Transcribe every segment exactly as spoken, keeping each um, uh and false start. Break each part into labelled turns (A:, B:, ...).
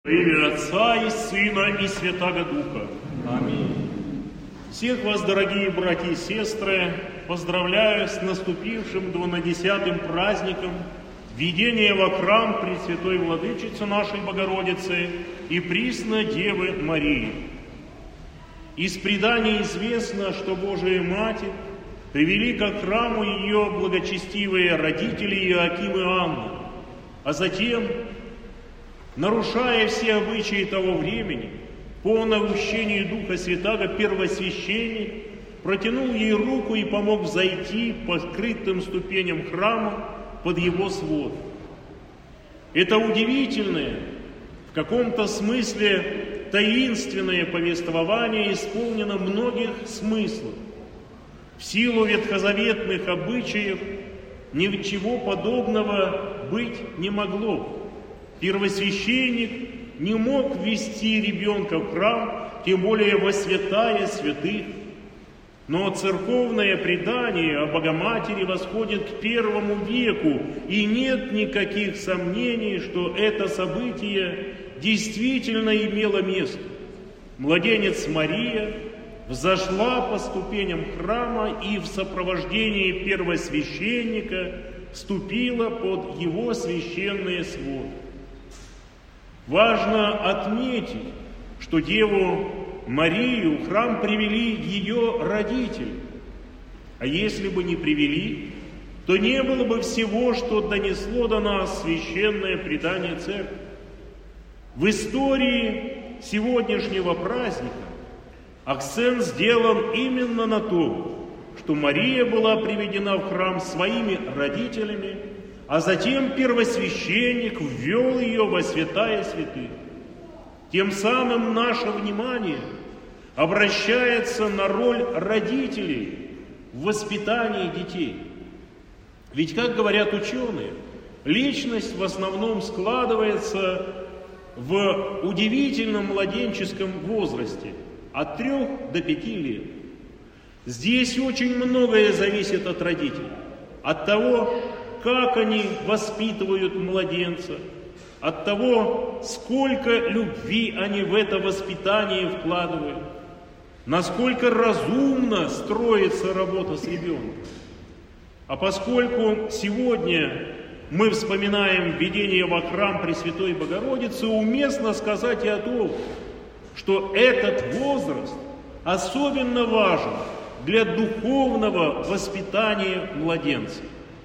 A: Во имя Отца и Сына и Святаго Духа.
B: Аминь.
A: Всех вас, дорогие братья и сестры, поздравляю с наступившим двунадесятым праздником введения во храм Пресвятой Владычицы нашей Богородицы и Пресной Девы Марии. Из преданий известно, что Божия Матерь привели ко храму ее благочестивые родители Иоаким и Анна, а затем, нарушая все обычаи того времени, по наущению Духа Святаго первосвященник протянул ей руку и помог взойти по скрытым ступеням храма под его свод. Это удивительное, в каком-то смысле таинственное повествование исполнено многих смыслов. В силу ветхозаветных обычаев ничего подобного быть не могло. Первосвященник не мог ввести ребенка в храм, тем более во святая святых. Но церковное предание о Богоматери восходит к первому веку, и нет никаких сомнений, что это событие действительно имело место. Младенец Мария взошла по ступеням храма и в сопровождении первосвященника вступила под его священные своды. Важно отметить, что Деву Марию в храм привели ее родители. А если бы не привели, то не было бы всего, что донесло до нас священное предание церкви. В истории сегодняшнего праздника акцент сделан именно на том, что Мария была приведена в храм своими родителями, а затем первосвященник ввел ее во святая святых. Тем самым наше внимание обращается на роль родителей в воспитании детей. Ведь, как говорят ученые, личность в основном складывается в удивительном младенческом возрасте от трех до пяти лет. Здесь очень многое зависит от родителей, от того, как они воспитывают младенца, от того, сколько любви они в это воспитание вкладывают, насколько разумно строится работа с ребенком. А поскольку сегодня мы вспоминаем введение во храм Пресвятой Богородицы, уместно сказать и о том, что этот возраст особенно важен для духовного воспитания младенца.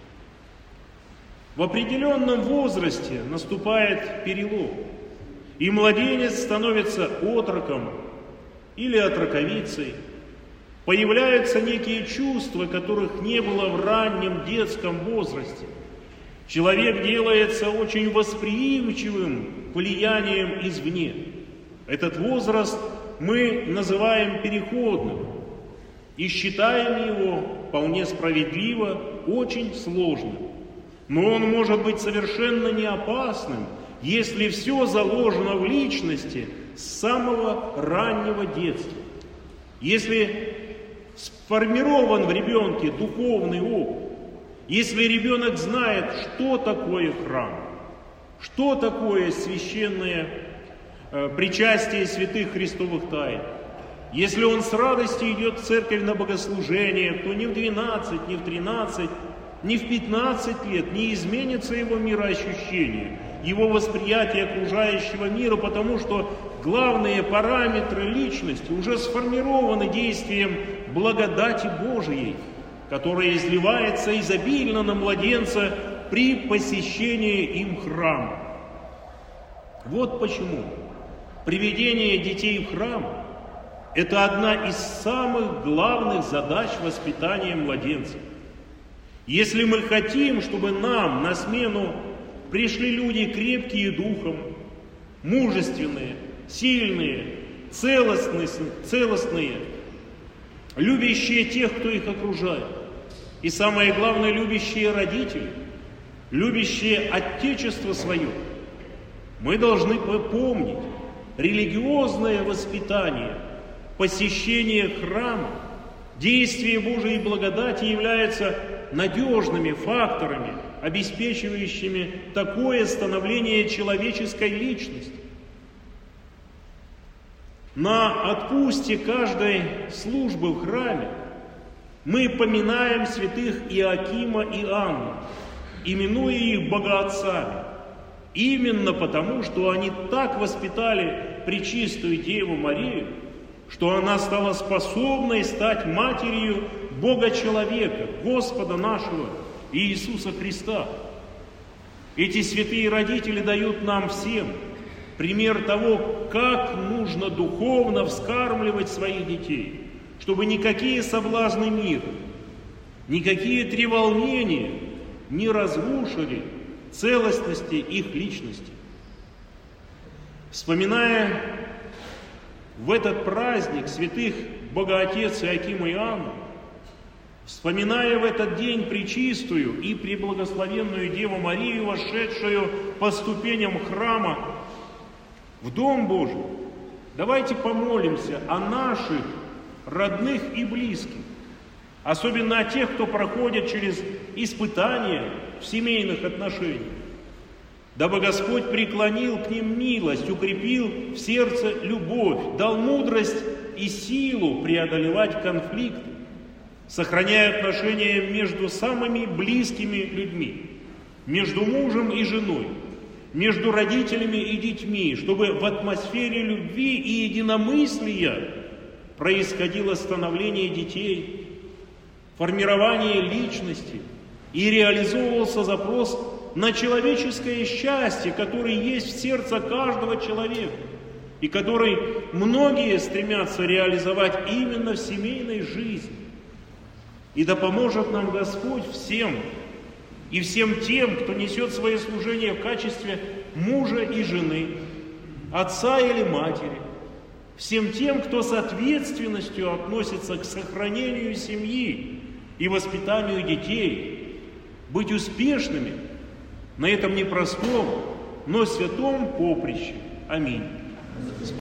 A: В определенном возрасте наступает перелом, и младенец становится отроком или отроковицей. Появляются некие чувства, которых не было в раннем детском возрасте. Человек делается очень восприимчивым к влияниям извне. Этот возраст мы называем переходным и считаем его вполне справедливо очень сложным. Но он может быть совершенно не опасным, если все заложено в личности с самого раннего детства. Если сформирован в ребенке духовный опыт, если ребенок знает, что такое храм, что такое священное э, причастие святых христовых тайн, если он с радостью идет в церковь на богослужение, то ни в двенадцать, ни в тринадцать, ни в пятнадцать лет не изменится его мироощущение, его восприятие окружающего мира, потому что главные параметры личности уже сформированы действием благодати Божией, которая изливается изобильно на младенца при посещении им храма. Вот почему приведение детей в храм – это одна из самых главных задач воспитания младенцев. Если мы хотим, чтобы нам на смену пришли люди крепкие духом, мужественные, сильные, целостные, целостные, любящие тех, кто их окружает, и самое главное, любящие родителей, любящие Отечество свое, мы должны помнить религиозное воспитание, посещение храма, действие Божией благодати являются надежными факторами, обеспечивающими такое становление человеческой личности. на отпусте каждой службы в храме мы поминаем святых Иоакима и Анну, именуя их богоотцами, именно потому, что они так воспитали пречистую Деву Марию, что она стала способной стать матерью Бога-человека, Господа нашего Иисуса Христа. Эти святые родители дают нам всем пример того, как нужно духовно вскармливать своих детей, чтобы никакие соблазны мира, никакие треволнения не разрушили целостности их личности. Вспоминая в этот праздник святых Богоотец Иоакима и Анну, вспоминая в этот день пречистую и преблагословенную Деву Марию, вошедшую по ступеням храма в Дом Божий, давайте помолимся о наших родных и близких, особенно о тех, кто проходит через испытания в семейных отношениях. Дабы Господь преклонил к ним милость, укрепил в сердце любовь, дал мудрость и силу преодолевать конфликты, сохраняя отношения между самыми близкими людьми, между мужем и женой, между родителями и детьми, чтобы в атмосфере любви и единомыслия происходило становление детей, формирование личности и реализовывался запрос на человеческое счастье, который есть в сердце каждого человека и который многие стремятся реализовать именно в семейной жизни. И да поможет нам Господь всем, и всем тем, кто несет свое служение в качестве мужа и жены, отца или матери, всем тем, кто с ответственностью относится к сохранению семьи и воспитанию детей, быть успешными на этом непростом, но святом поприще. Аминь.